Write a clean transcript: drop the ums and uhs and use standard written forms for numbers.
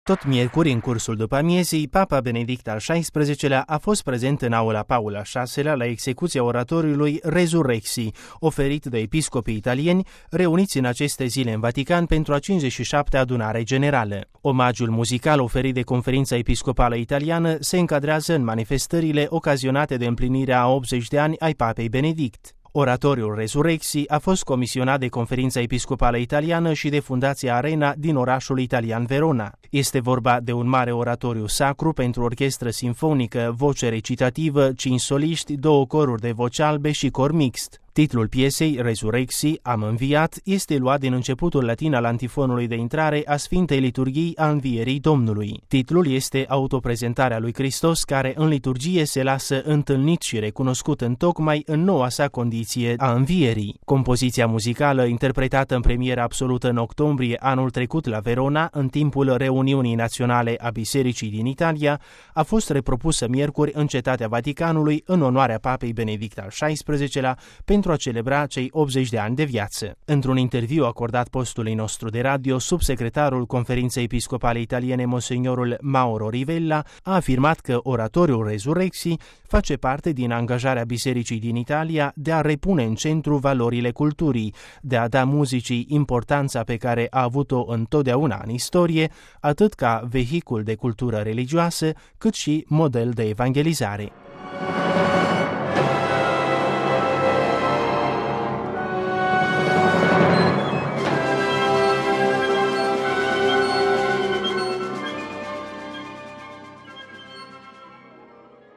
Tot miercuri, în cursul după-amiezii, Papa Benedict al XVI-lea a fost prezent în aula Paul al VI-lea la execuția oratoriului Resurrexii, oferit de episcopii italieni, reuniți în aceste zile în Vatican pentru a 57-a adunare generală. Omagiul muzical oferit de Conferința Episcopală Italiană se încadrează în manifestările ocazionate de împlinirea a 80 de ani ai Papei Benedict. Oratoriul Resurrexii a fost comisionat de Conferința Episcopală Italiană și de Fundația Arena din orașul italian Verona. Este vorba de un mare oratoriu sacru pentru orchestră simfonică, voce recitativă, 5 soliști, 2 coruri de voci albe și cor mixt. Titlul piesei, Resurrexii, Am înviat, este luat din începutul latin al antifonului de intrare a Sfintei Liturghii a Învierii Domnului. Titlul este autoprezentarea lui Hristos, care în liturgie se lasă întâlnit și recunoscut întocmai în noua sa condiție a învierii. Compoziția muzicală, interpretată în premieră absolută în octombrie anul trecut la Verona, în timpul reuniunii naționale a Bisericii din Italia, a fost repropusă miercuri în Cetatea Vaticanului în onoarea Papei Benedict al XVI-lea pentru a celebra cei 80 de ani de viață. Într-un interviu acordat postului nostru de radio, subsecretarul Conferinței Episcopale Italiene, monsignorul Mauro Rivella, a afirmat că oratoriul Resurrexii face parte din angajarea Bisericii din Italia de a repune în centru valorile culturii, de a da muzicii importanța pe care a avut-o întotdeauna în istorie, atât ca vehicul de cultură religioasă, cât și model de evangelizare.